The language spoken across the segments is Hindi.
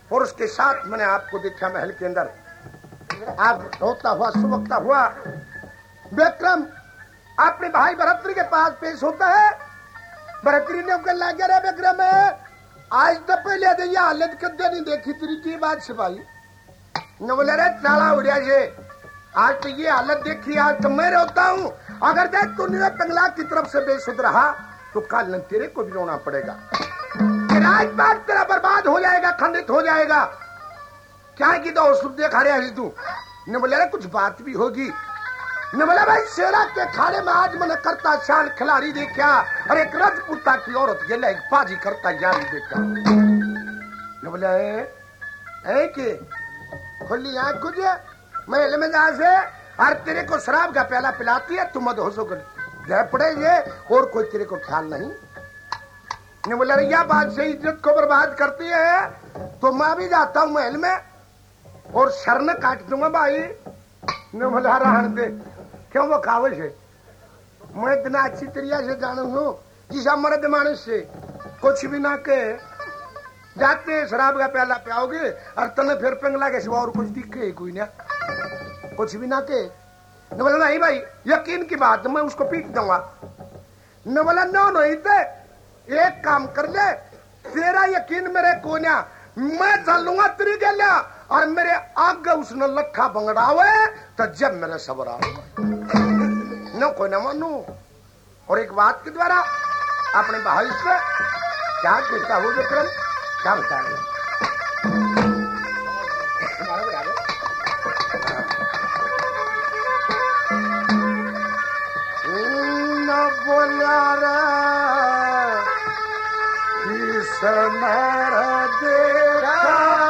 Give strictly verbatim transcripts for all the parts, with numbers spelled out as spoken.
और उसके साथ मैंने आपको देखा महल के अंदर। आप होता हुआ सुबकता हुआ विक्रम अपने भाई भरतरी के पास पेश होता है। भरतरी ने कहने लगा, रे विक्रम आज तो पहले तो ये हालत कदे नहीं देखी तेरी की बात से भाई। न बोले रे चाला उड़िया से आज तो ये हालत देखी, आज तो मैं रोता हूँ। अगर देख तू नीरज बंगला की तरफ से बेसुध रहा तो कल तेरे को भी रोना पड़ेगा। राजपाट तेरा बर्बाद हो जाएगा, खंडित हो जाएगा। क्या की तो देखा रहे तू? न बोले रे कुछ बात भी होगी। न बोला भाई शेरा के खाने में आज मैंने करता शान खिलाड़ी देखा और एक रजपूता की औरत ये एक पाजी करता यारी देखा। न बोला है कि खुली आंख कुछ महल में जा से और तेरे को शराब का प्याला पिलाती है, तुम मत हो सो गए पड़े ये और कोई तेरे को ख्याल नहीं। ने बोला यह बात से इज्जत को बर्बाद करती है तो मैं भी जाता हूँ महल में और शरण काट दूंगा भाई। ने बोला रहन दे, क्यों वो कावल है? मैं इतना अच्छी तरीके से जानू हूँ जिस मर्द मानुष से कुछ भी ना के जाते शराब का प्याला पियाओगे और तने फिर पिंगला के सिवा और कुछ दिखे कोई ना, कुछ भी ना के। न बोला नहीं भाई यकीन की बात मैं उसको पीट दूंगा। न बोला नो नहीं थे एक काम कर ले, तेरा यकीन मेरे कोन्या मैं चलूंगा तेरी गलिया और मेरे आगे उसने लट्ठा बंगड़ावे तो जब मेरे सबर आऊंगा न कोई न मानू। और एक बात के द्वारा अपने भाई से क्या कहता हो विक्रम, क्या बताएगा? न बोला रे मेरा देखा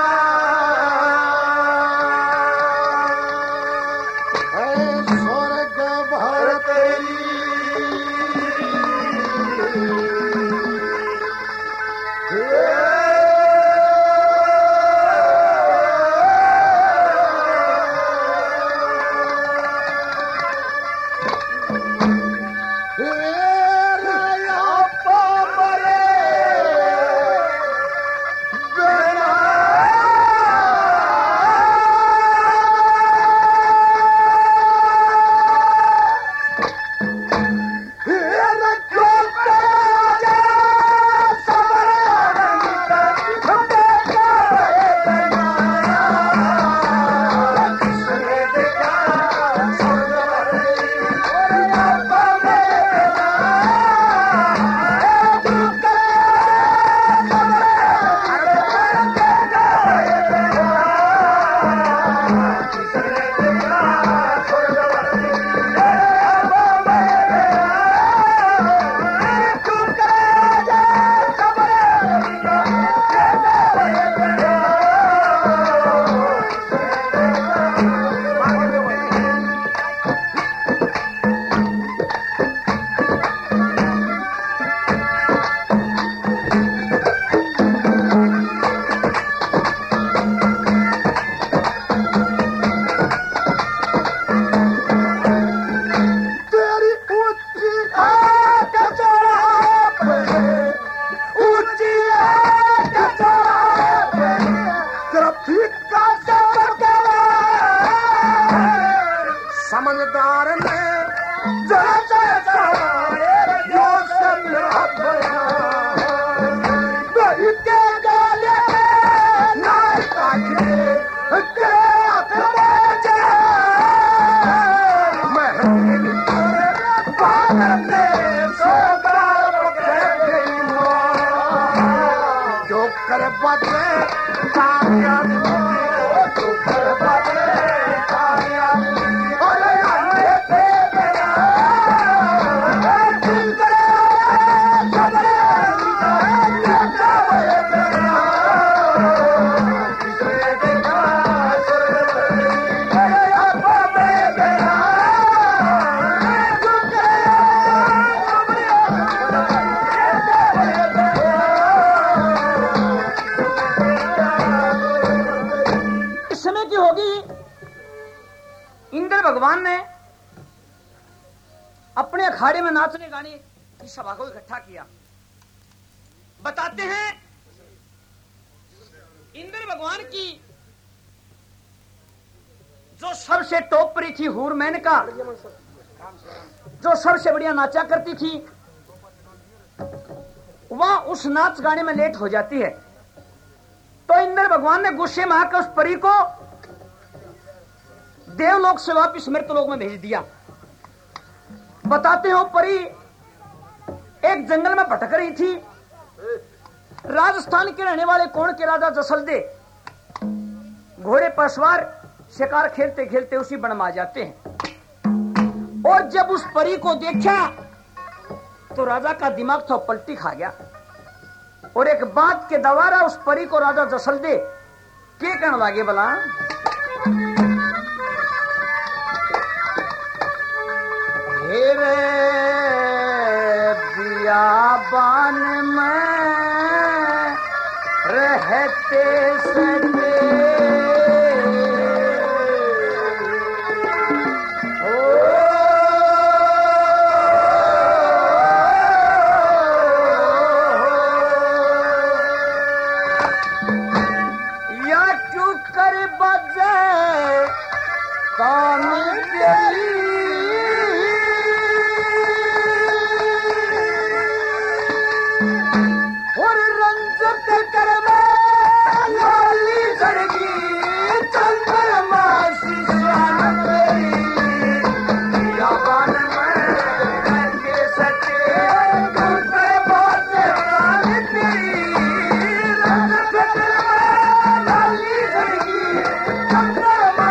है स्वर्ग भर तेरी भगवान ने अपने अखाड़े में नाचने गाने की सभा को इकट्ठा किया। बताते हैं इंद्र भगवान की जो सबसे टॉप पर थी हूर मेनका, जो सबसे बढ़िया नाचा करती थी, वह उस नाच गाने में लेट हो जाती है। तो इंद्र भगवान ने गुस्से में आकर उस परी को देवलोक से वापिस मृतलोक में भेज दिया। बताते हो परी एक जंगल में भटक रही थी। राजस्थान के रहने वाले कौन के राजा जसलदे घोड़े पर सवार शिकार खेलते खेलते उसी वन में आ जाते हैं। और जब उस परी को देखा तो राजा का दिमाग तो पलटी खा गया। और एक बात के दवारा उस परी को राजा जसलदे के कहने लगे, भला हेरे बियाबान में रहते सके या क्यों कर बजे काम गली और रंजत कर लाली सड़गी चंद्रमा शीशान या बान में के सचे दूसरे बात प्राण तेरी रंजत कर लाली सड़गी चंद्रमा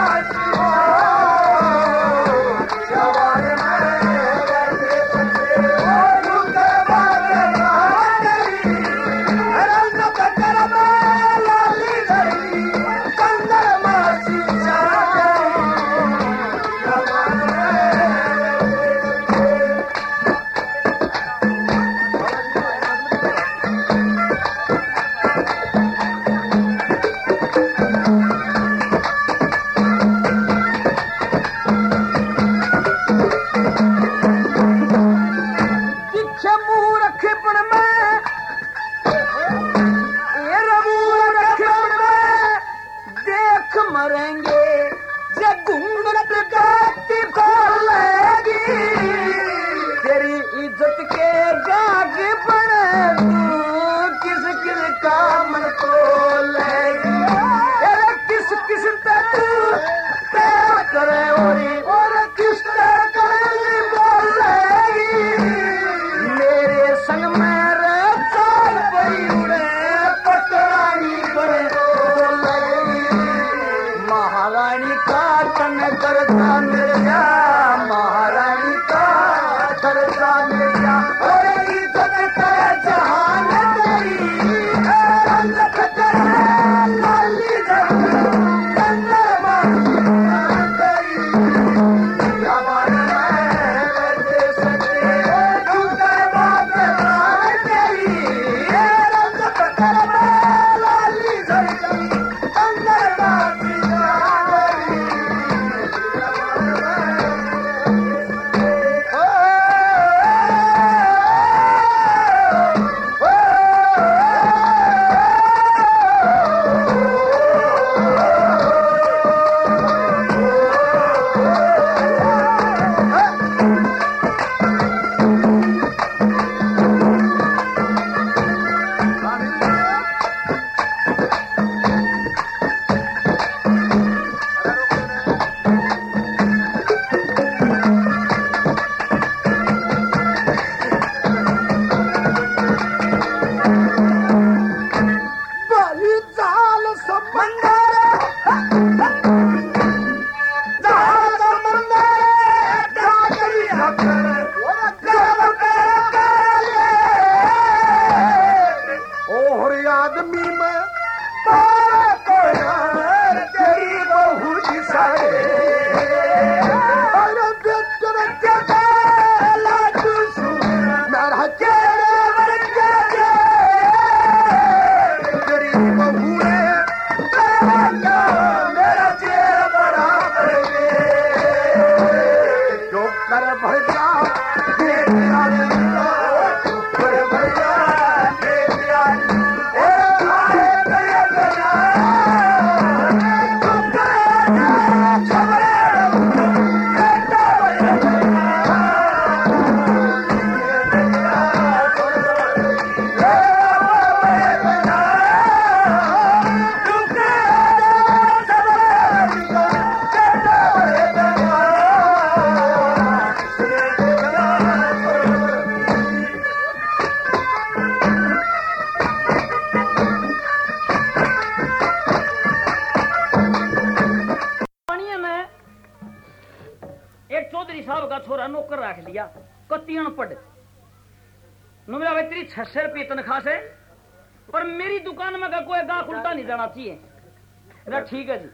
छोरा नौकर रख लिया, कत्ती अनपढ़। नु मेरा भाई तेरी छह सौ रुपये तनख्वाह से, पर मेरी दुकान में का कोई गाहक उल्टा नहीं जाना चाहिए। मेरा ठीक है जी।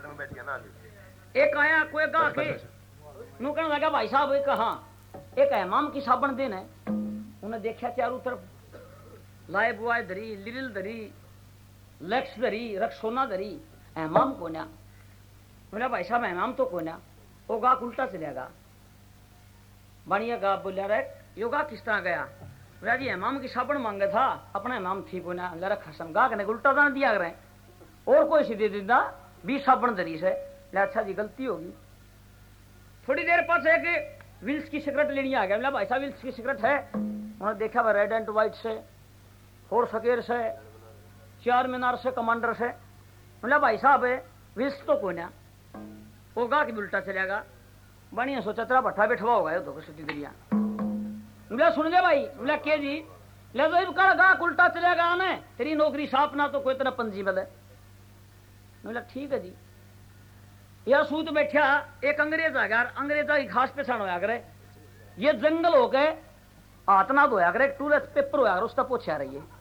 एक आया कोई गाहक नु कहने लगा भाई साहब एक हाँ एक हमाम की साबन देना है। उन्हें देखा चारों तरफ लाए बुआए धरी, लिरिल धरी, लेक्स धरी, रक्सोना धरी, हमाम को ना। बोला भाई साहब हमाम तो को ना। वो गाहक उल्टा चलेगा। बढ़िया गा बोलिया रे यो गाहक किस तरह गया? बोला जी हमाम की साबन मांगे था, अपना हमाम ठीक होना। लड़ा खसम गाहक ने उल्टा दान दिया करें और कोई सी दे देता बीस साबन धरी से। अच्छा जी गलती होगी। थोड़ी देर पास एक विल्स की सिगरेट लेनी आ गया। बोला भाई साहब विल्स की सिगरेट है? उन्होंने देखा भाई रेड एंड व्हाइट से, फोर सकेर से, चार मीनार से, कमांडर से। बोला भाई साहब विल्स तो कोई ना। वो गा के उल्टा चलेगा। बढ़िया सोचा तेरा भट्ठा बैठवा होगा तो सीधी दरिया। बोला सुन दे भाई। बोला के जी? ले तो कर गा उल्टा चलेगा आने तेरी नौकरी साफ ना तो कोई तरह पंजी बदे। बोला ठीक है जी। यह सूत बैठा एक अंग्रेज आ गया। अंग्रेजा की खास पहचान होया करे, ये जंगल हो गए हाथ ना धोया करे, एक टूलेट पेपर होया करे उसका पोछा रही है।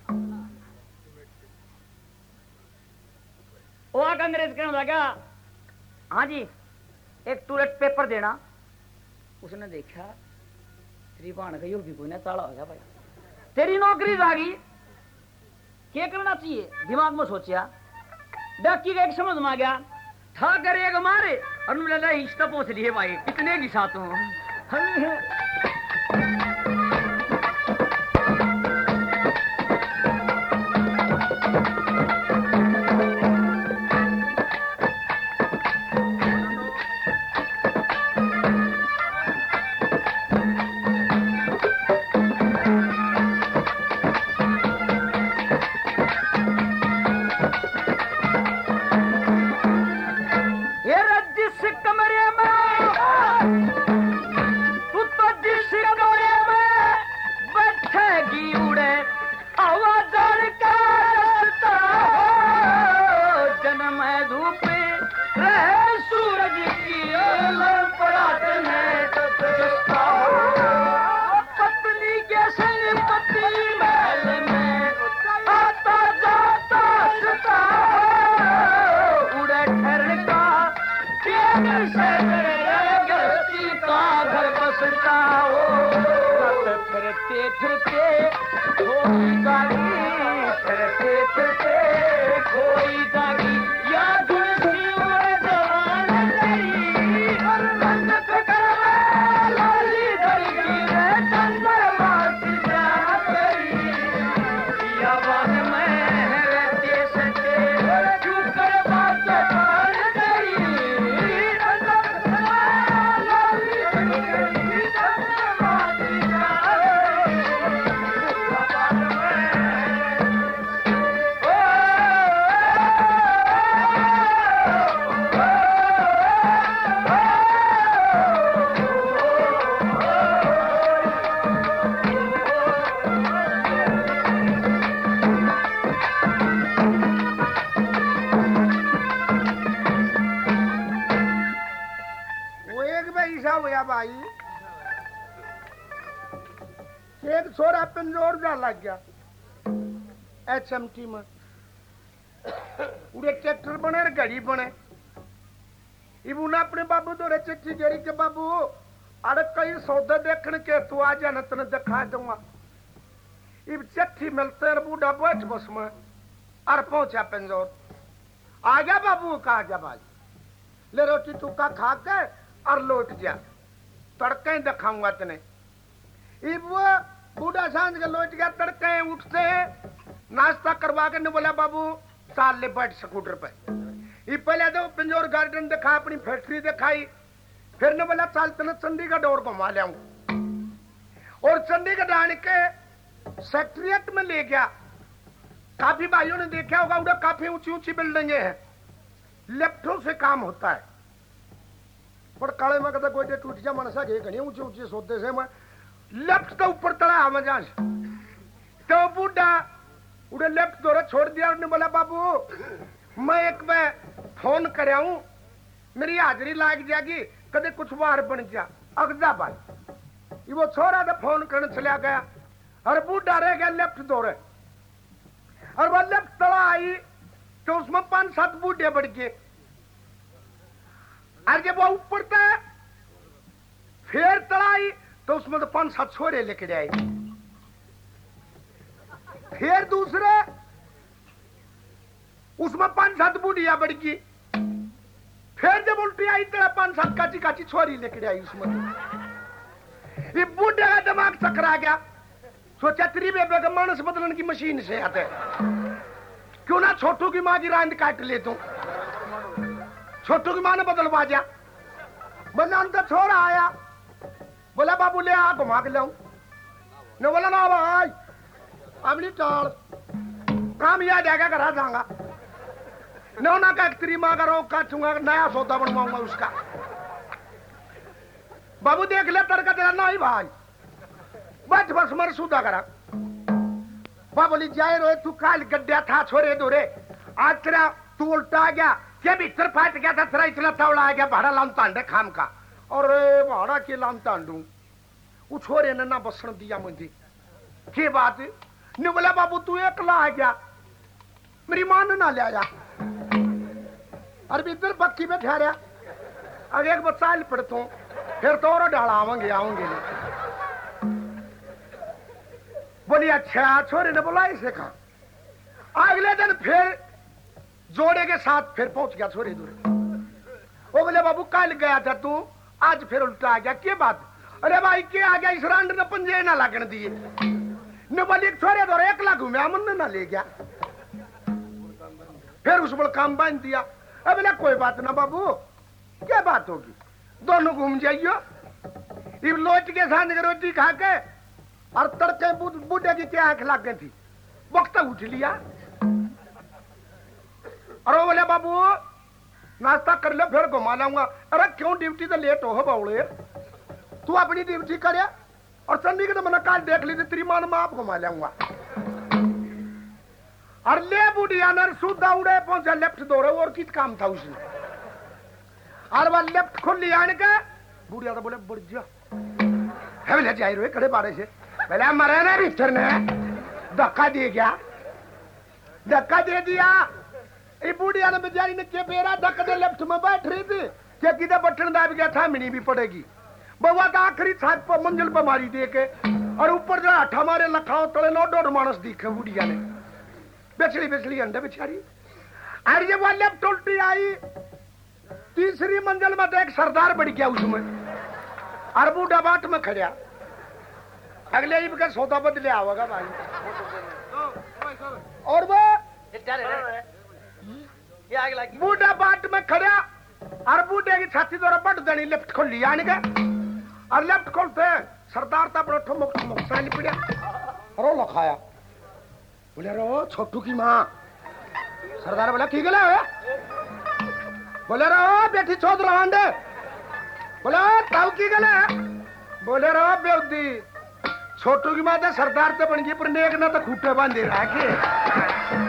वो आके अंग्रेज कहने लगा हाँ जी एक टूलेट पेपर देना। उसने देखा तेरी बाण गई होगी कोई ना, ताला हो गया भाई तेरी नौकरी जागी। क्या करना चाहिए दिमाग में सोचा। डाकी का एक समझ में आ गया था करेगा मारे और मिला हिस्सा पहुंच लिए भाई कितने की साथ हूं। लग गया एच एम टी में उड़े ट्रैक्टर बने गाड़ी बने। इबूना अपने बाबू दो चिट्ठी गेरी के बाबू अरे कई सौदे देखने के तू आ जाना तेने दिखा दूंगा। इब चिट्ठी मिलते बूढ़ा बैठ बस में और पहुंचा पिंजौर। आ गया बाबू कहा गया भाई ले रोटी टूका खा के और लौट जा तड़के दिखाऊंगा तेने। इब वो बूढ़ा सांझ के लौट गया तड़के उठते नाश्ता करवा के बोला बाबू साल ले बैठ स्कूटर पे। ये पहले तो पिंजौर गार्डन दिखा अपनी फैक्ट्री दिखाई फिर ने बोला चल तेने चंडीगढ़ और घुमा लियाऊं और चंडीगढ़ आने के सेक्रेटरिएट में ले गया। काफी भाइयों ने देखा होगा उधर काफी ऊंची ऊंची बिल्डिंगे हैं लेफ्टों से काम होता है पर काले में कहता कोई टूट जा मनसा के घनी ऊंची ऊंची सोते से मैं लेफ्ट तो ऊपर तड़ा आवाज तो बूढ़ा उड़े लेफ्ट दौरा छोड़ दिया। उन्होंने बोला बाबू मैं एक बार फोन कर मेरी हाजिरी लाग जाएगी कदे कुछ बाहर बन जा अगदा भाई ये वो छोरा तो फोन करने चला गया और बूढ़ा रह गया लेफ्ट दौरे और वो लेफ्ट तला आई तो उसमें पांच सात बूढ़े बढ़ गए और जब वो ऊपर था फिर तला आई तो उसमें तो पांच सात छोरे लेके आए फिर दूसरे उसमें पांच सात बूढ़िया बढ़ गई फिर जब उल्टी आई तो पांच सात काची काची छोरी लेके आई उसमें ये बूढ़े का दिमाग चकरा गया सोचा तेरी बेबे का मानस बदलने की मशीन से आते क्यों ना छोटू की माँ की रांद काट ले तू छोटू की माँ ने बदलवा दिया बंदा अंदर छोरा आया बोला बाबू ले आ घुमा के लाऊं ने बोला ना भाई अपनी चाल काम याद आएगा करा जाऊंगा न ना का तेरी माँ का रोग काटूंगा नया सौदा बनवाऊंगा उसका बाबू देख ले तड़का तेरा नहीं भाई बस बस मर सुधा करा बाबोली जाए रोए तू काल गड्ढा था छोरे दोरे आज तेरा तू उल्टा आ गया क्या भीतर फाट गया था तेरा इतना तवड़ा आ गया भाड़ा लाम तांडे खाम का और भाड़ा के लाम तांडू वो छोरे ने ना बसन दिया मुझे के बात ने बोला बाबू तू एकला आ गया मेरी मां ने ना ले आया और भीतर पक्की में ठहरा अगर एक बच्चा पढ़ता हूं फिर तो और डाला आवेंगे आवेंगे बोली अच्छा छोरे ने बोला इसे कहा अगले दिन फिर जोड़े के साथ फिर पहुंच गया छोरे दूर वो बोले बाबू कल गया था तू आज फिर उल्टा आ गया क्या बात अरे भाई क्या आ गया इस रांड ने पंजे ना लगन दिए ने बोली छोरे दूर एक लाख घूमे मन ना ले गया फिर उस पर काम बांध दिया अब बोले कोई बात ना बाबू क्या बात होगी दोनों घूम जाइयो इब लोच के साथ रोटी खा के और तड़के बूढ़े की क्या आंख लग गई थी वक्त उठ लिया और वो बोले बाबू नाश्ता कर ले फिर घुमा लाऊंगा अरे क्यों ड्यूटी तो लेट हो बाउले तू अपनी ड्यूटी करे और संडी के तो मैंने काल देख ली थी तेरी मां में आप घुमा लाऊंगा और ले बुढ़िया नर सुधा उड़े पहुंचा लेफ्ट दौड़े और किस काम था उसने और वह लेफ्ट खोल लिया आने का बुढ़िया तो बोले बुढ़ जा है जाए रोए खड़े बारे से पहले मरे ना भीतर ने धक्का दे गया धक्का दे दिया ये बुढ़िया ने बेचारी ने के बेरा धक्का दे लेफ्ट में बैठ रही थी क्या किधर बटन दाब गया था मिनी भी पड़ेगी बउआ का आखिरी छत पर मंजिल पर मारी दे के और ऊपर जो हठा मारे लखाओ तले नो डोर मानस दिखे बुढ़िया ने बेचड़ी बेचड़ी अंडे बेचारी और ये वो लेफ्ट उल्टी आई तीसरी मंजिल में तो एक सरदार बढ़ गया उसमें और बूढ़ा बाट में खड़ा अगले ईब का सौदा बदले आवेगा भाई और वो बूढ़ा बाट में खड़ा और बूढ़े की छाती द्वारा बट देनी लेफ्ट खोल लिया का और लेफ्ट खोलते सरदार तो अपना ठुमक ठुमक साल पड़ा रो लखाया बोले रो छोटू की माँ सरदार बोला की गला है बोले रो बेटी चौध रहांडे बोले ताऊ की गला बोले रो बेउदी छोटू की माता सरदार तो बन गई पर नेक ना तो खूटे बांधे रखे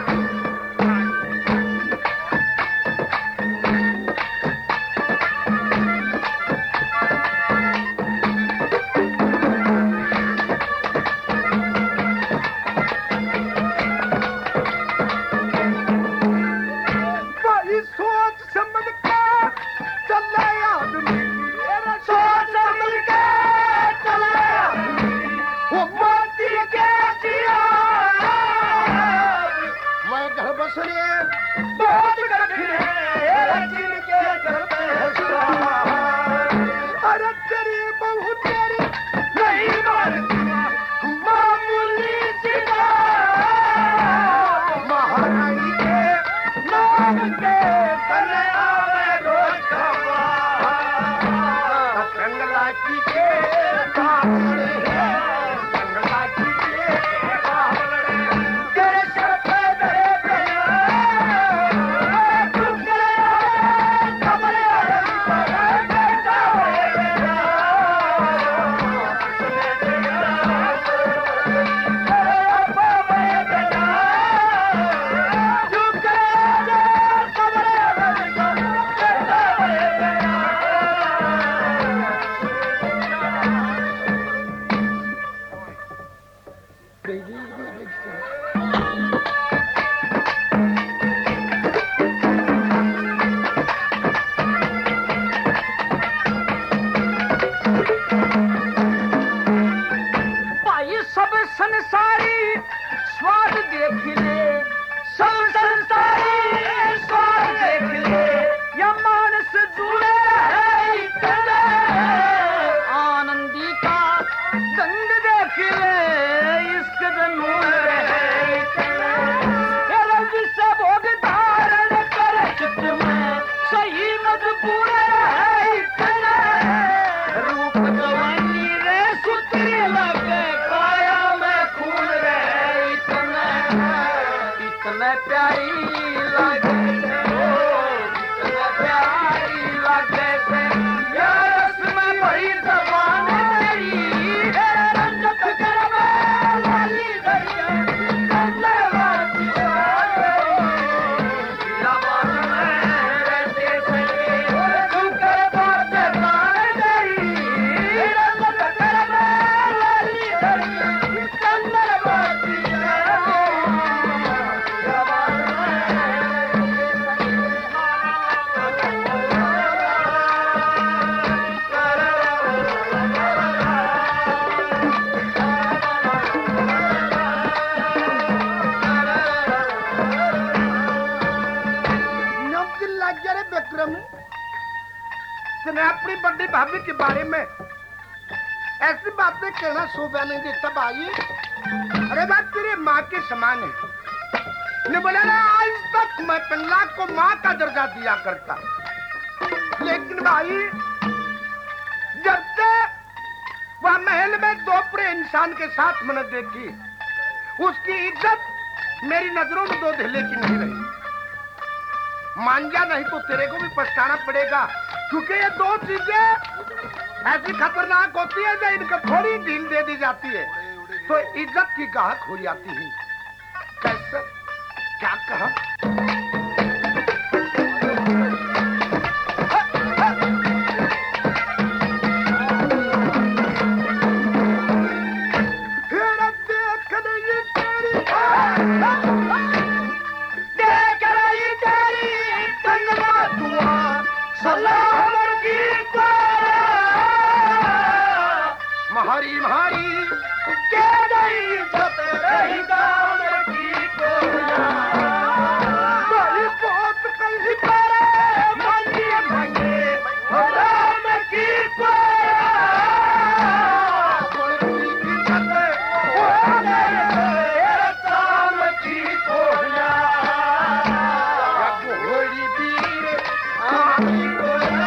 विक्रम, तूने अपनी बड़ी भाभी के बारे में ऐसी बातें कहना शोभा नहीं देता भाई। अरे बात तेरे माँ के समान है। ने बोला ना आज तक मैं पिंगला को माँ का दर्जा दिया करता, लेकिन भाई जब से वह महल में दो पूरे इंसान के साथ मैंने देखी, उसकी इज्जत मेरी नजरों में दो ढिले की नहीं रही। मान जा नहीं तो तेरे को भी पछताना पड़ेगा, क्योंकि ये दो चीजें ऐसी खतरनाक होती है जो इनको थोड़ी ढील दे दी जाती है तो इज्जत की गाहक हो जाती है। कैसे? क्या कहा? महारी महारी के नहीं जत रही गाँव की कोया, कोई बहुत कहीं करे मंगे मंगे राम की कोया, कोई की जत राम की कोया, घोड़ी वीर आमी कोया,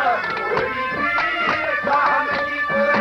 घोड़ी वीर राम की कोया।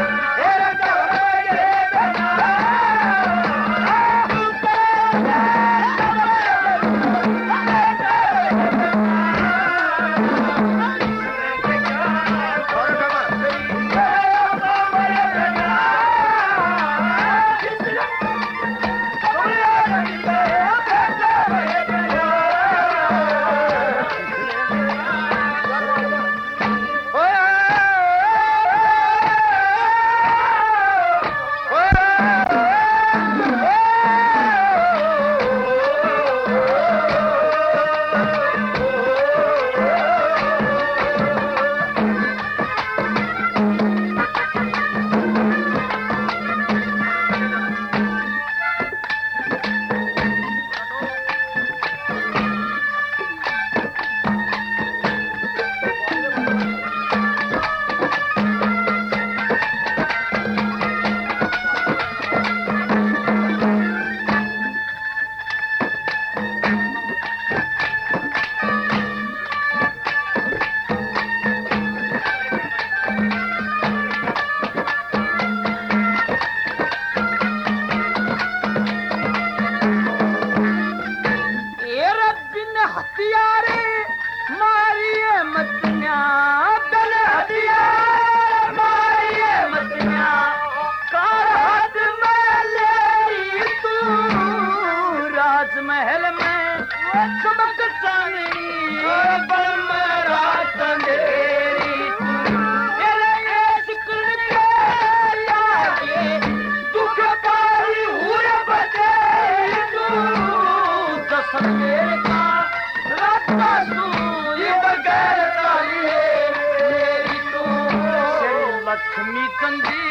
लक्ष्मी चंदी